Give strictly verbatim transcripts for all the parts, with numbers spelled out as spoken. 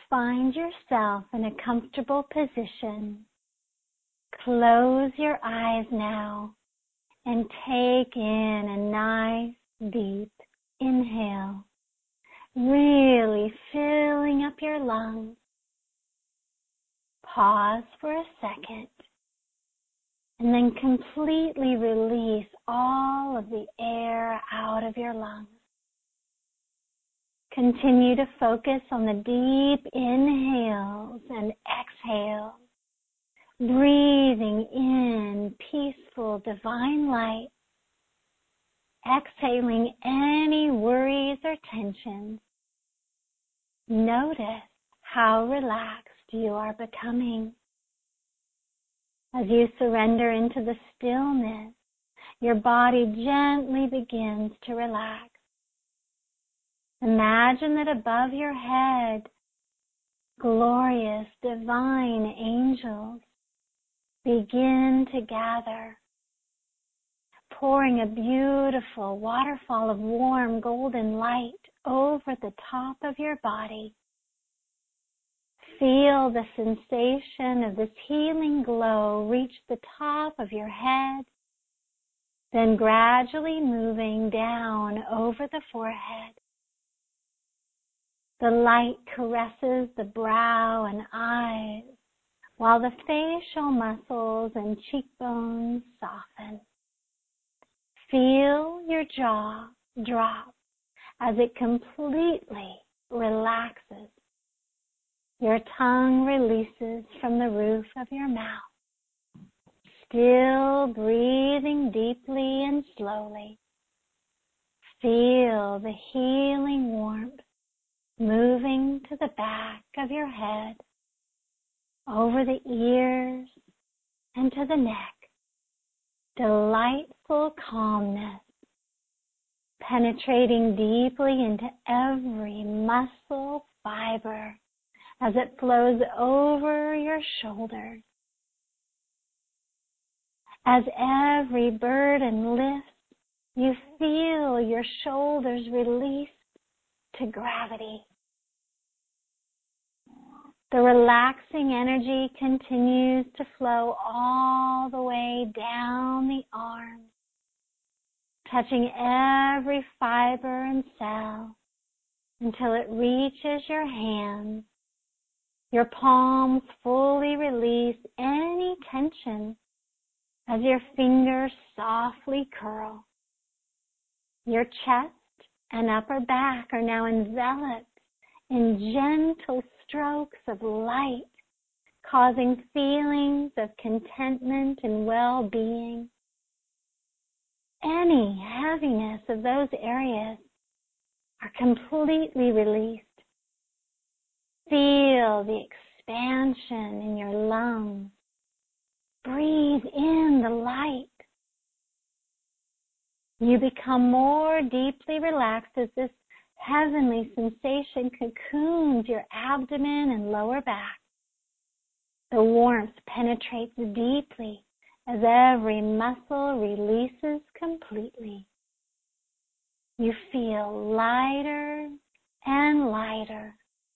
find yourself in a comfortable position, close your eyes now and take in a nice deep inhale, really filling up your lungs. Pause for a second and then completely release all of the air out of your lungs. Continue to focus on the deep inhales and exhales, breathing in peaceful divine light, exhaling any worries or tensions. Notice how relaxed you are becoming. As you surrender into the stillness, your body gently begins to relax. Imagine that above your head, glorious divine angels begin to gather, pouring a beautiful waterfall of warm golden light over the top of your body. Feel the sensation of this healing glow reach the top of your head, then gradually moving down over the forehead. The light caresses the brow and eyes, while the facial muscles and cheekbones soften. Feel your jaw drop as it completely relaxes. Your tongue releases from the roof of your mouth. Still breathing deeply and slowly, feel the healing warmth moving to the back of your head, over the ears, and to the neck. Delightful calmness, penetrating deeply into every muscle fiber as it flows over your shoulders. As every burden lifts, you feel your shoulders release to gravity. The relaxing energy continues to flow all the way down the arms, touching every fiber and cell until it reaches your hands. Your palms fully release any tension as your fingers softly curl. Your chest and upper back are now enveloped in gentle strokes of light, causing feelings of contentment and well-being. Any heaviness of those areas are completely released. Feel the expansion in your lungs. Breathe in the light. You become more deeply relaxed as this heavenly sensation cocoons your abdomen and lower back. The warmth penetrates deeply as every muscle releases completely. You feel lighter and lighter.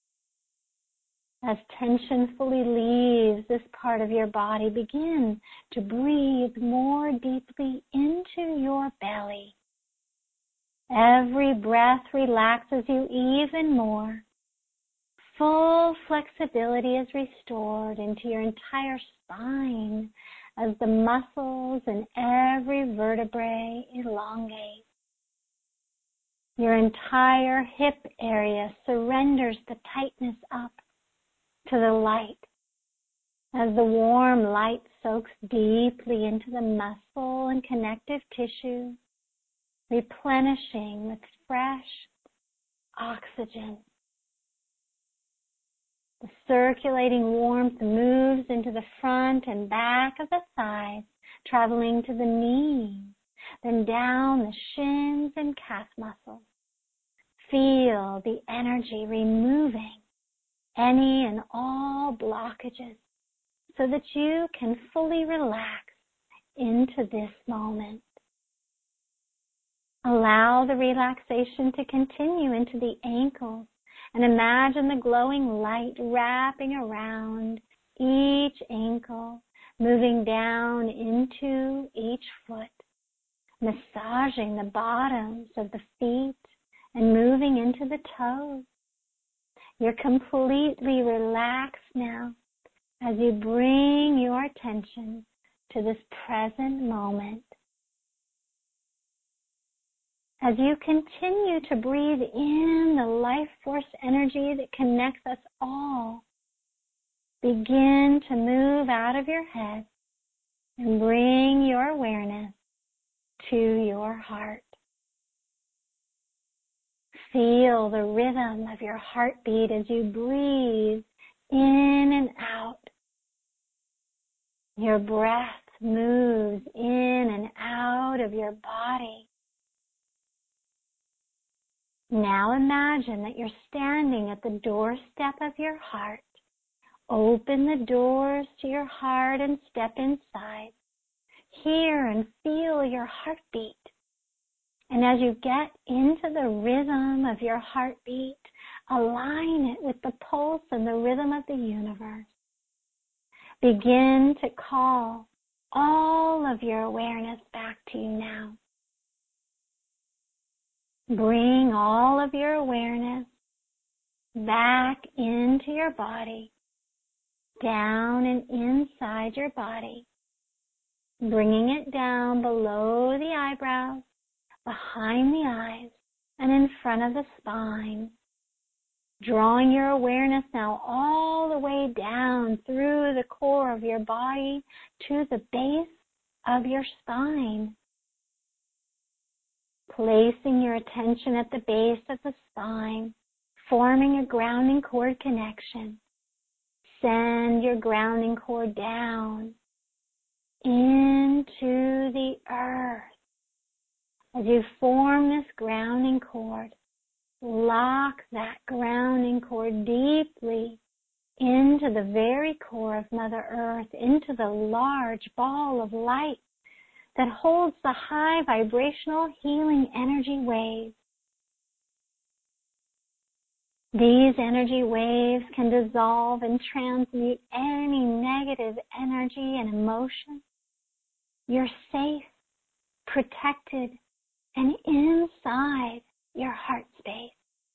As tension fully leaves this part of your body, begin to breathe more deeply into your belly. Every breath relaxes you even more. Full flexibility is restored into your entire spine as the muscles in every vertebrae elongate. Your entire hip area surrenders the tightness up to the light as the warm light soaks deeply into the muscle and connective tissue, replenishing with fresh oxygen. The circulating warmth moves into the front and back of the thighs, traveling to the knees, then down the shins and calf muscles. Feel the energy removing any and all blockages so that you can fully relax into this moment. Allow the relaxation to continue into the ankles And imagine the glowing light wrapping around each ankle, moving down into each foot, massaging the bottoms of the feet and moving into the toes. You're completely relaxed now as you bring your attention to this present moment. As you continue to breathe in the life force energy that connects us all, begin to move out of your head and bring your awareness to your heart. Feel the rhythm of your heartbeat as you breathe in and out. Your breath moves in and out of your body. Now imagine that you're standing at the doorstep of your heart. Open the doors to your heart and step inside. Hear and feel your heartbeat. And as you get into the rhythm of your heartbeat, align it with the pulse and the rhythm of the universe. Begin to call all of your awareness back to you now. Bring all of your awareness back into your body, down and inside your body, bringing it down below the eyebrows, behind the eyes, and in front of the spine. Drawing your awareness now all the way down through the core of your body to the base of your spine. Placing your attention at the base of the spine, forming a grounding cord connection. Send your grounding cord down into the earth. As you form this grounding cord, lock that grounding cord deeply into the very core of Mother Earth, into the large ball of light that holds the high vibrational healing energy waves. These energy waves can dissolve and transmute any negative energy and emotion. You're safe, protected, and inside your heart space.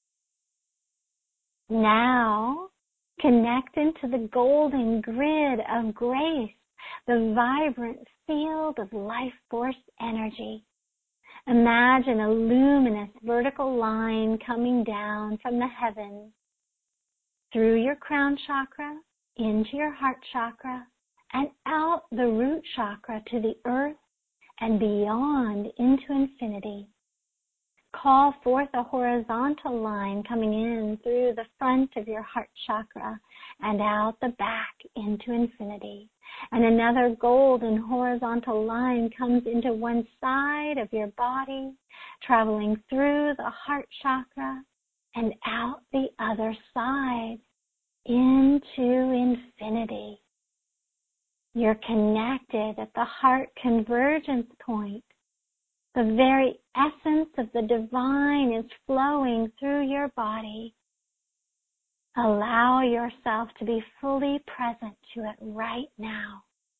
Now, connect into the golden grid of grace, the vibrant field of life force energy. Imagine a luminous vertical line coming down from the heavens through your crown chakra, into your heart chakra, and out the root chakra to the earth and beyond into infinity. Call forth a horizontal line coming in through the front of your heart chakra and out the back into infinity. And another golden horizontal line comes into one side of your body, traveling through the heart chakra and out the other side into infinity. You're connected at the heart convergence point. The very essence of the divine is flowing through your body. Allow yourself to be fully present to it right now.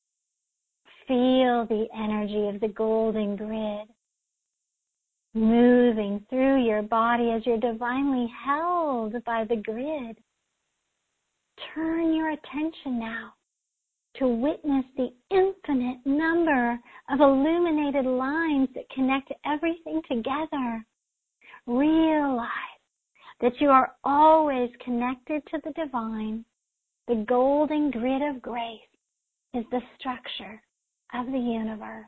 Feel the energy of the golden grid moving through your body as you're divinely held by the grid. Turn your attention now to witness the infinite number of illuminated lines that connect everything together. Realize that you are always connected to the divine. The golden grid of grace is the structure of the universe.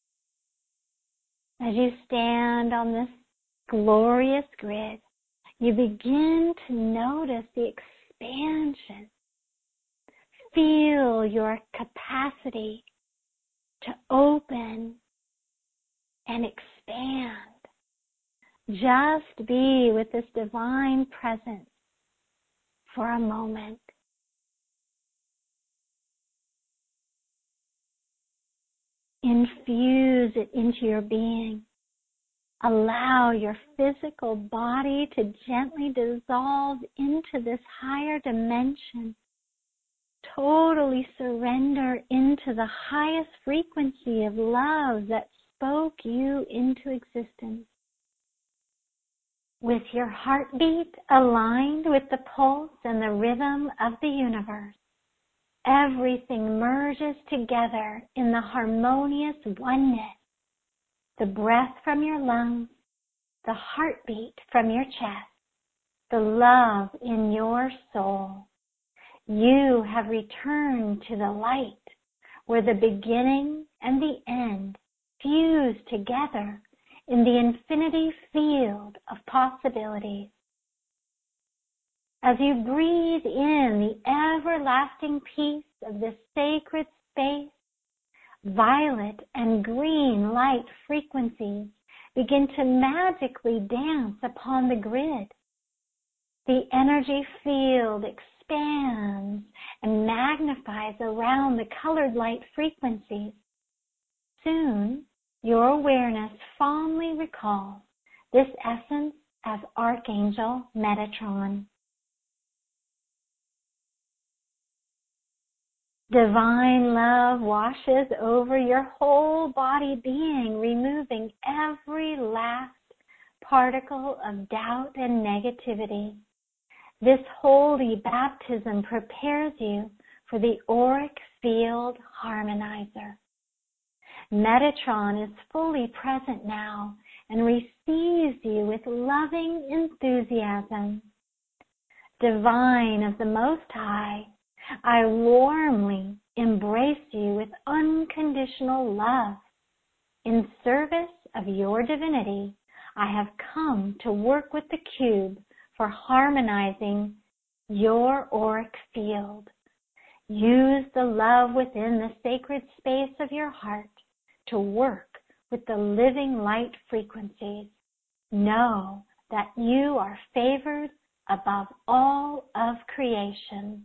As you stand on this glorious grid, you begin to notice the expansion. Feel your capacity to open and expand. Just be with this divine presence for a moment. Infuse it into your being. Allow your physical body to gently dissolve into this higher dimension. Totally surrender into the highest frequency of love that spoke you into existence. With your heartbeat aligned with the pulse and the rhythm of the universe, everything merges together in the harmonious oneness. The breath from your lungs, the heartbeat from your chest, the love in your soul. You have returned to the light where the beginning and the end fuse together in the infinity field of possibilities. As you breathe in the everlasting peace of this sacred space, violet and green light frequencies begin to magically dance upon the grid. The energy field expands and magnifies around the colored light frequencies. Soon, your awareness fondly recalls this essence as Archangel Metatron. Divine love washes over your whole body being, removing every last particle of doubt and negativity. This holy baptism prepares you for the auric field harmonizer. Metatron is fully present now and receives you with loving enthusiasm. Divine of the Most High, I warmly embrace you with unconditional love. In service of your divinity, I have come to work with the cube for harmonizing your auric field. Use the love within the sacred space of your heart to work with the living light frequencies. Know that you are favored above all of creation.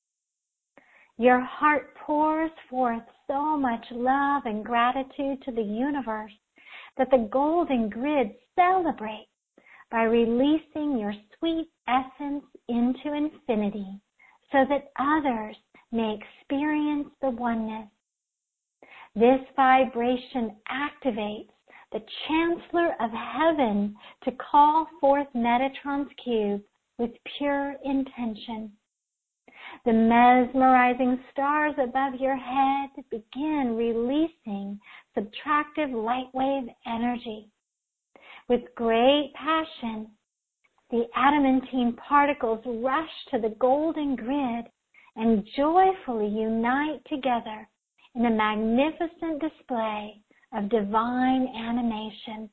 Your heart pours forth so much love and gratitude to the universe that the golden grid celebrates by releasing your sweet essence into infinity so that others may experience the oneness. This vibration activates the Chancellor of Heaven to call forth Metatron's cube with pure intention. The mesmerizing stars above your head begin releasing subtractive light wave energy. With great passion, the adamantine particles rush to the golden grid and joyfully unite together in a magnificent display of divine animation.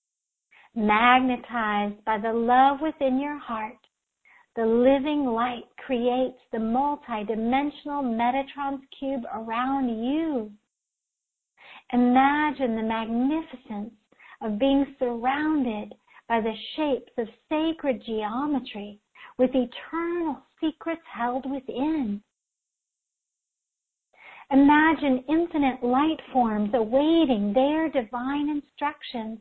Magnetized by the love within your heart, the living light creates the multi-dimensional Metatron's cube around you. Imagine the magnificence of being surrounded by the shapes of sacred geometry with eternal secrets held within. Imagine infinite light forms awaiting their divine instructions.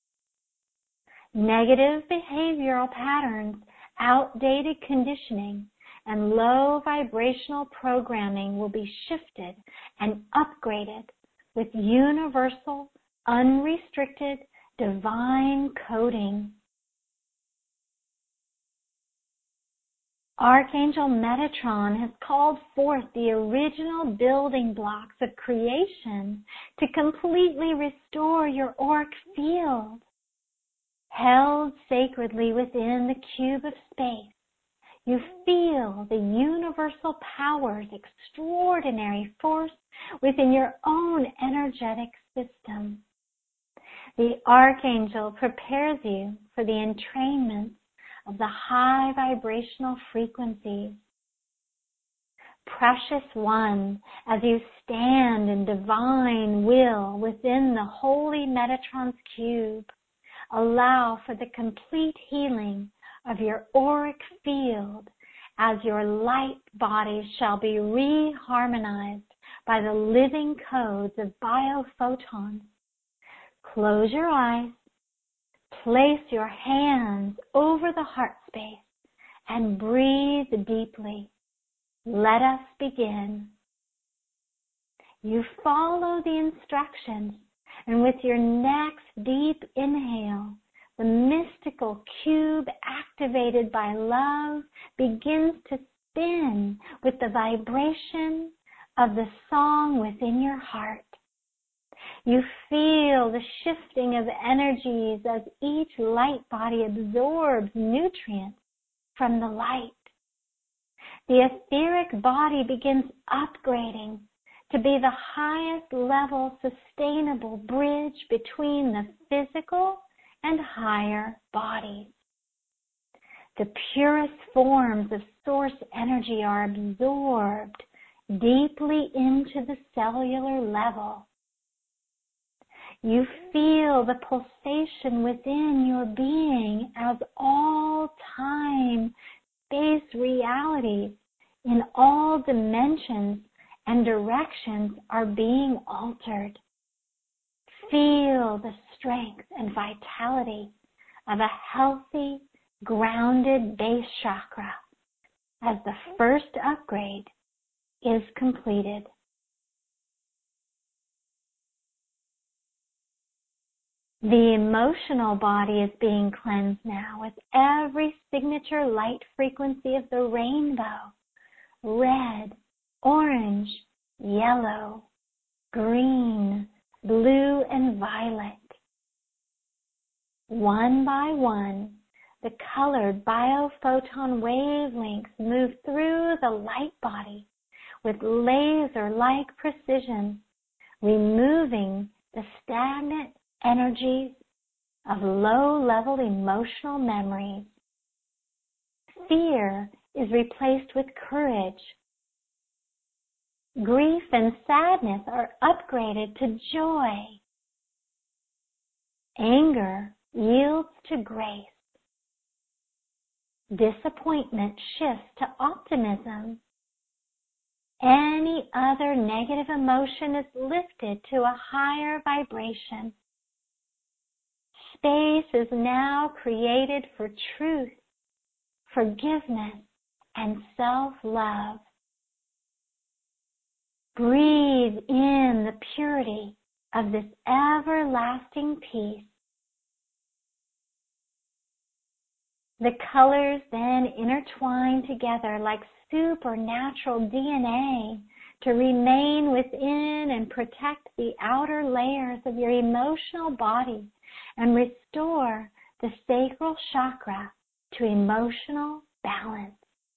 Negative behavioral patterns, outdated conditioning, and low vibrational programming will be shifted and upgraded with universal, unrestricted, divine coding. Archangel Metatron has called forth the original building blocks of creation to completely restore your auric field. Held sacredly within the cube of space, you feel the universal power's extraordinary force within your own energetic system. The Archangel prepares you for the entrainment of the high vibrational frequencies. Precious one, as you stand in divine will within the holy Metatron's cube, allow for the complete healing of your auric field as your light bodies shall be reharmonized by the living codes of biophotons. Close your eyes place your hands over the heart space and breathe deeply. Let us begin. You follow the instructions, and with your next deep inhale, the mystical cube activated by love begins to spin with the vibration of the song within your heart. You feel the shifting of energies as each light body absorbs nutrients from the light. The etheric body begins upgrading to be the highest level sustainable bridge between the physical and higher bodies. The purest forms of source energy are absorbed deeply into the cellular level. You feel the pulsation within your being as all time, space realities in all dimensions and directions are being altered. Feel the strength and vitality of a healthy, grounded base chakra as the first upgrade is completed. The emotional body is being cleansed now with every signature light frequency of the rainbow: red, orange, yellow, green, blue, and violet. One by one, the colored biophoton wavelengths move through the light body with laser-like precision, removing the stagnant energies of low-level emotional memories. Fear is replaced with courage. Grief and sadness are upgraded to joy. Anger yields to grace. Disappointment shifts to optimism. Any other negative emotion is lifted to a higher vibration. Space is now created for truth, forgiveness, and self-love. Breathe in the purity of this everlasting peace. The colors then intertwine together like supernatural D N A to remain within and protect the outer layers of your emotional body and restore the sacral chakra to emotional balance.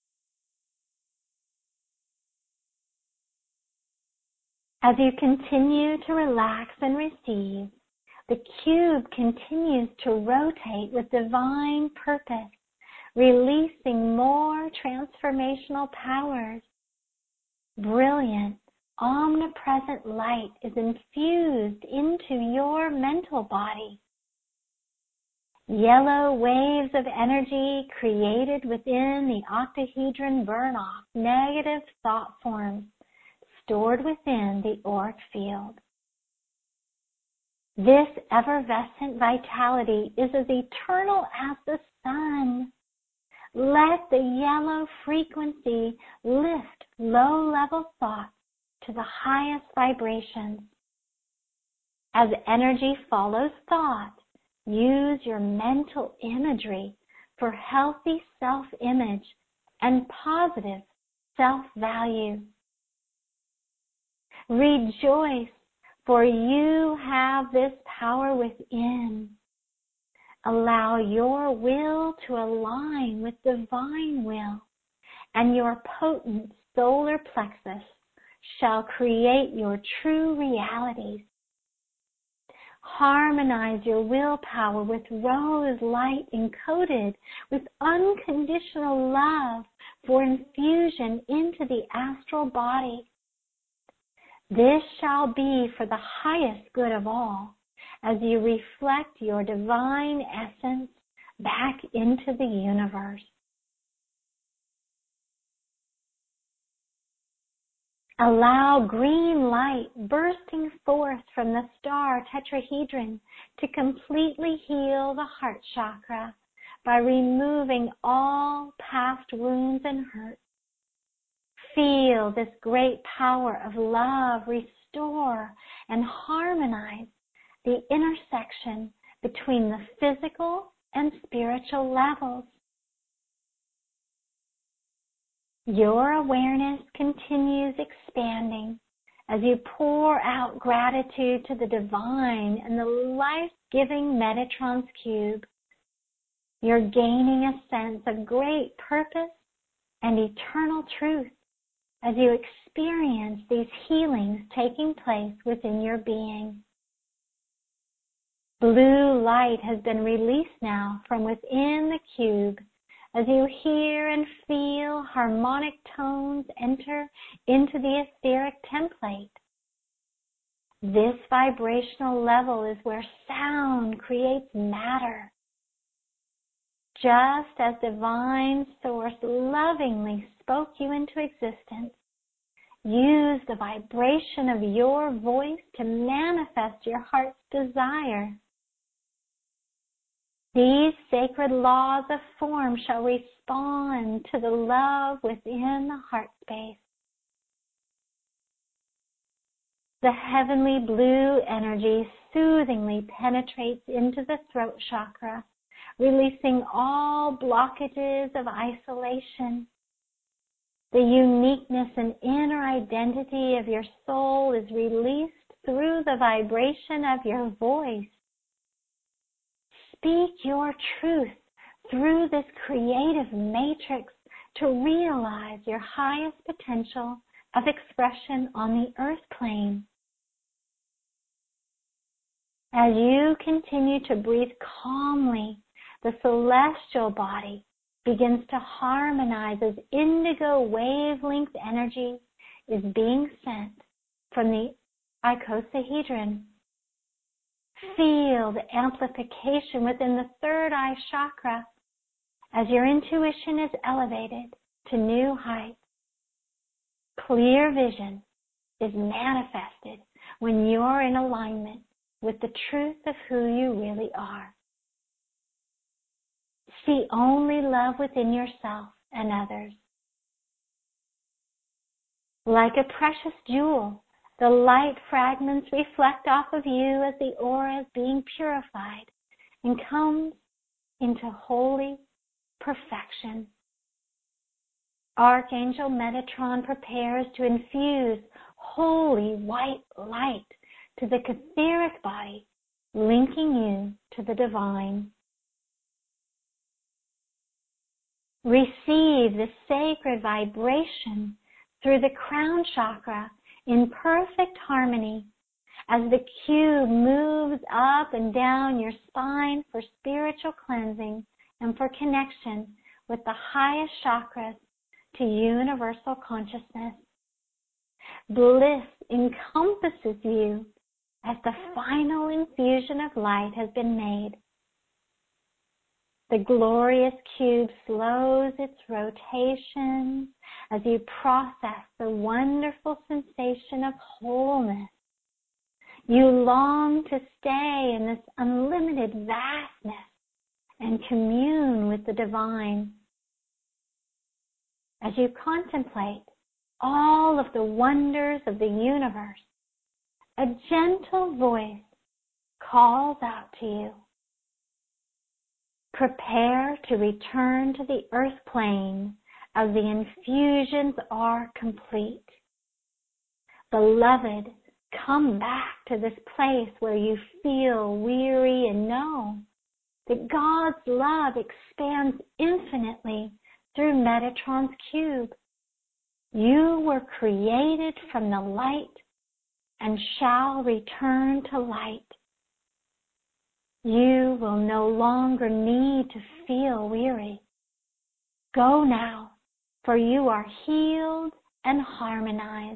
As you continue to relax and receive, the cube continues to rotate with divine purpose, releasing more transformational powers. Brilliant, omnipresent light is infused into your mental body. Yellow waves of energy created within the octahedron burn off negative thought forms stored within the auric field. This effervescent vitality is as eternal as the sun. Let the yellow frequency lift low-level thoughts to the highest vibrations. As energy follows thought, use your mental imagery for healthy self-image and positive self-value. Rejoice, for you have this power within. Allow your will to align with divine will, and your potent solar plexus shall create your true realities. Harmonize your willpower with rose light encoded with unconditional love for infusion into the astral body. This shall be for the highest good of all, as you reflect your divine essence back into the universe. Allow green light bursting forth from the star tetrahedron to completely heal the heart chakra by removing all past wounds and hurts. Feel this great power of love restore and harmonize the intersection between the physical and spiritual levels. Your awareness continues expanding as you pour out gratitude to the divine and the life-giving Metatron's cube. You're gaining a sense of great purpose and eternal truth as you experience these healings taking place within your being. Blue light has been released now from within the cube as you hear and feel harmonic tones enter into the etheric template. This vibrational level is where sound creates matter. Just as Divine Source lovingly spoke you into existence, use the vibration of your voice to manifest your heart's desire. These sacred laws of form shall respond to the love within the heart space. The heavenly blue energy soothingly penetrates into the throat chakra, releasing all blockages of isolation. The uniqueness and inner identity of your soul is released through the vibration of your voice. Speak your truth through this creative matrix to realize your highest potential of expression on the earth plane. As you continue to breathe calmly, the celestial body begins to harmonize as indigo wavelength energy is being sent from the icosahedron. Feel the amplification within the third eye chakra as your intuition is elevated to new heights. Clear vision is manifested when you're in alignment with the truth of who you really are. See only love within yourself and others. Like a precious jewel, the light fragments reflect off of you as the aura is being purified and comes into holy perfection. Archangel Metatron prepares to infuse holy white light to the etheric body, linking you to the divine. Receive the sacred vibration through the crown chakra in perfect harmony as the cube moves up and down your spine for spiritual cleansing and for connection with the highest chakras to universal consciousness. Bliss encompasses you as the final infusion of light has been made. The glorious cube slows its rotation as you process the wonderful sensation of wholeness. You long to stay in this unlimited vastness and commune with the divine. As you contemplate all of the wonders of the universe, a gentle voice calls out to you. Prepare to return to the earth plane as the infusions are complete. Beloved, come back to this place where you feel weary and know that God's love expands infinitely through Metatron's cube. You were created from the light and shall return to light. You will no longer need to feel weary. Go now, for you are healed and harmonized.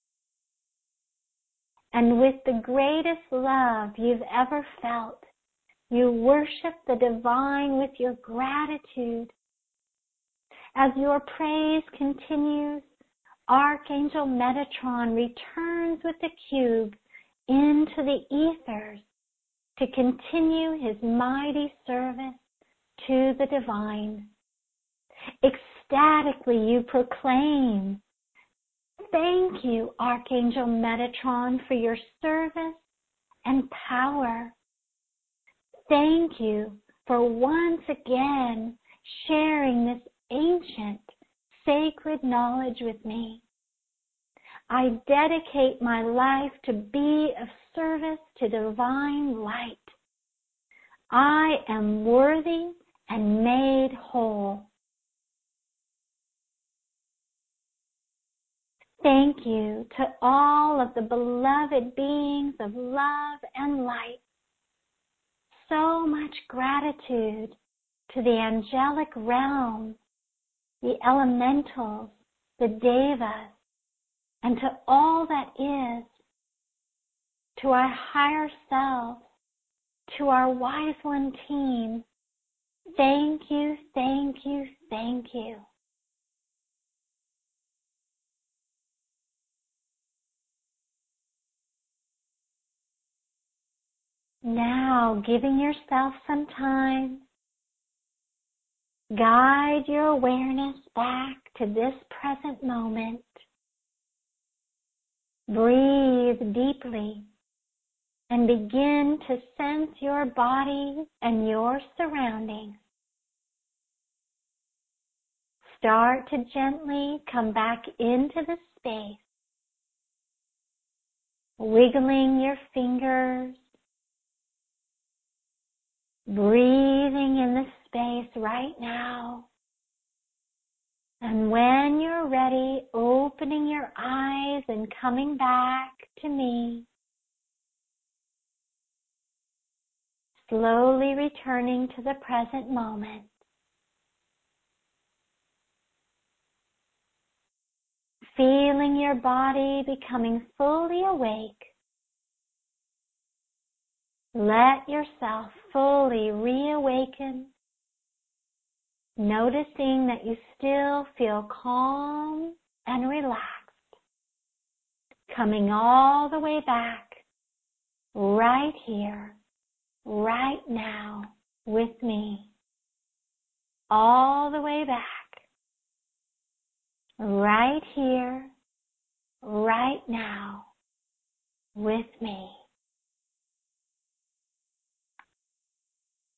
And with the greatest love you've ever felt, you worship the divine with your gratitude. As your praise continues, Archangel Metatron returns with the cube into the ethers to continue his mighty service to the divine. Ecstatically you proclaim, "Thank you, Archangel Metatron, for your service and power. Thank you for once again sharing this ancient, sacred knowledge with me. I dedicate my life to be of service to divine light. I am worthy and made whole. Thank you to all of the beloved beings of love and light. So much gratitude to the angelic realm, the elementals, the devas, and to all that is, to our higher self, to our Wise One team. Thank you, thank you, thank you." Now, giving yourself some time, guide your awareness back to this present moment. Breathe deeply and begin to sense your body and your surroundings. Start to gently come back into the space, wiggling your fingers, breathing in the space right now. And when you're ready, opening your eyes and coming back to me. Slowly returning to the present moment. Feeling your body becoming fully awake. Let yourself fully reawaken, noticing that you still feel calm and relaxed, coming all the way back, right here, right now, with me, all the way back, right here, right now, with me.